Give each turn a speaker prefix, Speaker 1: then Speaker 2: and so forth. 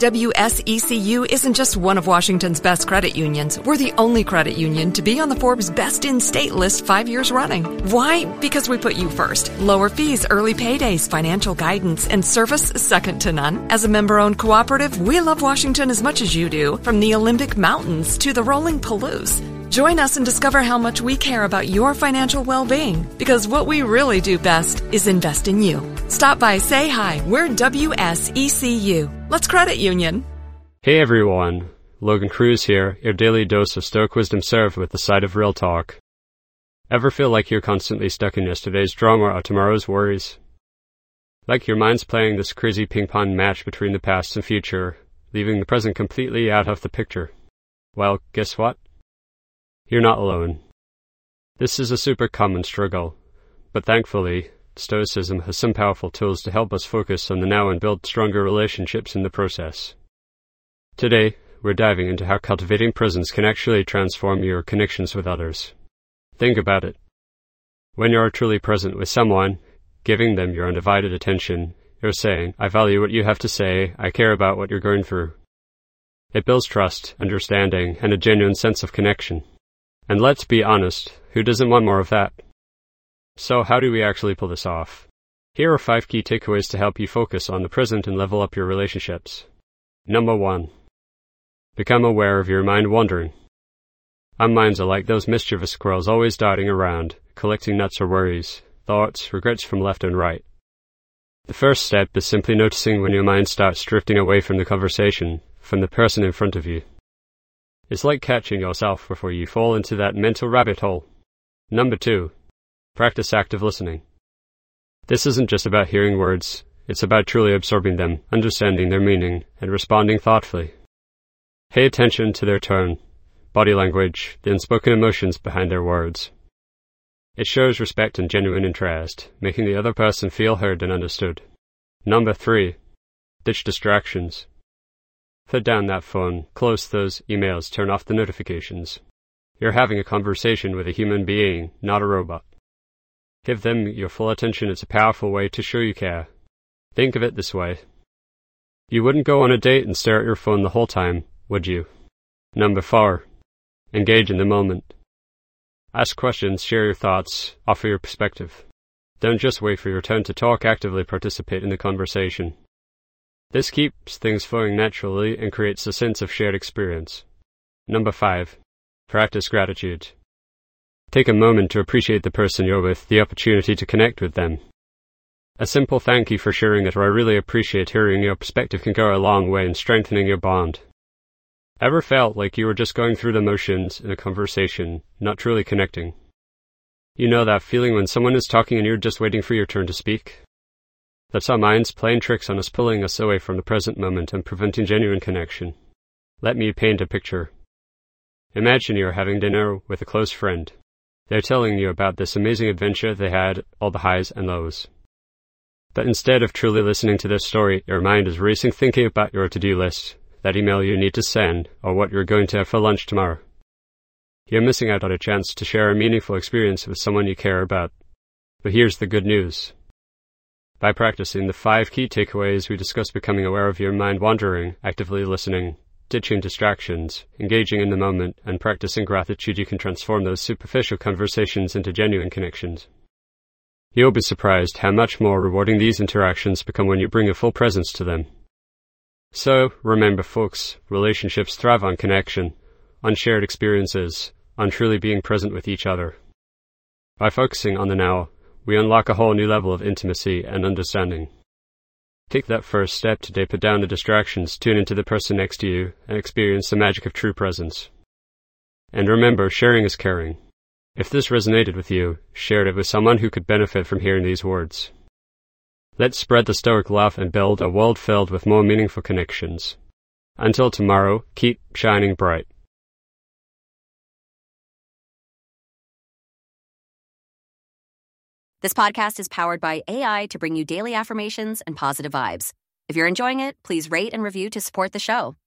Speaker 1: WSECU isn't just one of Washington's best credit unions. We're the only credit union to be on the Forbes Best in State list 5 years running. Why? Because we put you first. Lower fees, early paydays, financial guidance, and service second to none. As a member-owned cooperative, we love Washington as much as you do, from the Olympic Mountains to the rolling Palouse. Join us and discover how much we care about your financial well-being, because what we really do best is invest in you. Stop by, say hi. We're WSECU. Let's credit union.
Speaker 2: Hey everyone, Logan Cruz here, your daily dose of Stoic wisdom served with a side of real talk. Ever feel like you're constantly stuck in yesterday's drama or tomorrow's worries? Like your mind's playing this crazy ping-pong match between the past and future, leaving the present completely out of the picture? Well, guess what? You're not alone. This is a super common struggle, but thankfully, Stoicism has some powerful tools to help us focus on the now and build stronger relationships in the process. Today, we're diving into how cultivating presence can actually transform your connections with others. Think about it. When you're truly present with someone, giving them your undivided attention, you're saying, I value what you have to say, I care about what you're going through. It builds trust, understanding, and a genuine sense of connection. And let's be honest, who doesn't want more of that? So how do we actually pull this off? Here are 5 key takeaways to help you focus on the present and level up your relationships. Number 1. Become aware of your mind wandering. Our minds are like those mischievous squirrels always darting around, collecting nuts or worries, thoughts, regrets from left and right. The first step is simply noticing when your mind starts drifting away from the conversation, from the person in front of you. It's like catching yourself before you fall into that mental rabbit hole. Number 2. Practice active listening. This isn't just about hearing words, it's about truly absorbing them, understanding their meaning, and responding thoughtfully. Pay attention to their tone, body language, the unspoken emotions behind their words. It shows respect and genuine interest, making the other person feel heard and understood. Number 3. Ditch distractions. Put down that phone, close those emails, turn off the notifications. You're having a conversation with a human being, not a robot. Give them your full attention. It's a powerful way to show you care. Think of it this way. You wouldn't go on a date and stare at your phone the whole time, would you? Number 4. Engage in the moment. Ask questions, share your thoughts, offer your perspective. Don't just wait for your turn to talk, actively participate in the conversation. This keeps things flowing naturally and creates a sense of shared experience. Number 5. Practice gratitude. Take a moment to appreciate the person you're with, the opportunity to connect with them. A simple thank you for sharing it, or I really appreciate hearing your perspective, can go a long way in strengthening your bond. Ever felt like you were just going through the motions in a conversation, not truly connecting? You know that feeling when someone is talking and you're just waiting for your turn to speak? That's our minds playing tricks on us, pulling us away from the present moment and preventing genuine connection. Let me paint a picture. Imagine you're having dinner with a close friend. They're telling you about this amazing adventure they had, all the highs and lows. But instead of truly listening to their story, your mind is racing, thinking about your to-do list, that email you need to send, or what you're going to have for lunch tomorrow. You're missing out on a chance to share a meaningful experience with someone you care about. But here's the good news. By practicing the 5 key takeaways we discussed, becoming aware of your mind wandering, actively listening, ditching distractions, engaging in the moment, and practicing gratitude, you can transform those superficial conversations into genuine connections. You'll be surprised how much more rewarding these interactions become when you bring a full presence to them. So, remember folks, relationships thrive on connection, on shared experiences, on truly being present with each other. By focusing on the now, we unlock a whole new level of intimacy and understanding. Take that first step today, put down the distractions, tune into the person next to you, and experience the magic of true presence. And remember, sharing is caring. If this resonated with you, share it with someone who could benefit from hearing these words. Let's spread the Stoic love and build a world filled with more meaningful connections. Until tomorrow, keep shining bright.
Speaker 3: This podcast is powered by AI to bring you daily affirmations and positive vibes. If you're enjoying it, please rate and review to support the show.